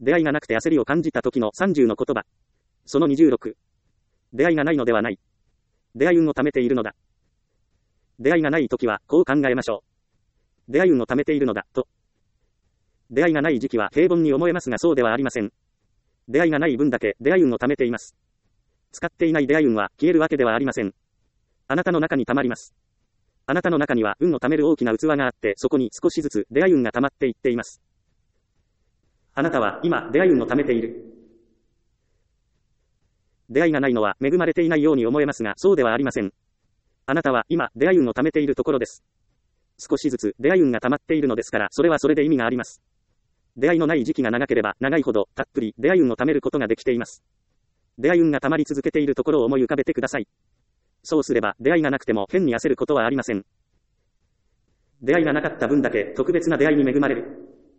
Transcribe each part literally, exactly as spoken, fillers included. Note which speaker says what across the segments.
Speaker 1: 出会いがなくて焦りを感じた時のさんじゅうの言葉。そのにじゅうろく。出会いがないのではない。出会い運を貯めているのだ。出会いがない時は、こう考えましょう。出会い運を貯めているのだ、と。出会いがない時期は平凡に思えますがそうではありません。出会いがない分だけ出会い運を貯めています。使っていない出会い運は消えるわけではありません。あなたの中に溜まります。あなたの中には運を貯める大きな器があって、そこに少しずつ出会い運が溜まっていっています。あなたは今出会い運を貯めている。出会いがないのは恵まれていないように思えますがそうではありません。あなたは今出会い運を貯めているところです。少しずつ出会い運が溜まっているのですから、それはそれで意味があります。出会いのない時期が長ければ長いほどたっぷり出会い運を貯めることができています。出会い運が溜まり続けているところを思い浮かべてください。そうすれば出会いがなくても変に焦ることはありません。出会いがなかった分だけ特別な出会いに恵まれる。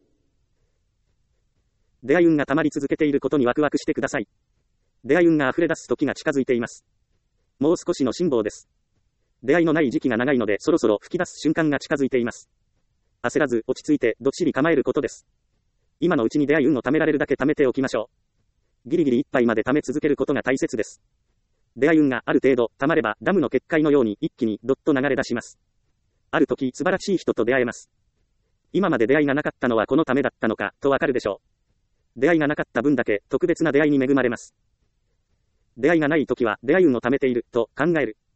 Speaker 1: 出会い運が溜まり続けていることにワクワクしてください。出会い運が溢れ出す時が近づいています。もう少しの辛抱です。出会いのない時期が長いのでそろそろ吹き出す瞬間が近づいています。焦らず落ち着いてどっしり構えることです。今のうちに出会い運を貯められるだけ貯めておきましょう。ギリギリいっぱいまで貯め続けることが大切です。出会い運がある程度貯まればダムの決壊のように一気にどっと流れ出します。ある時素晴らしい人と出会えます。今まで出会いがなかったのはこのためだったのかとわかるでしょう。出会いがなかった分だけ特別な出会いに恵まれます。出会いがない時は出会い運を貯めていると考える。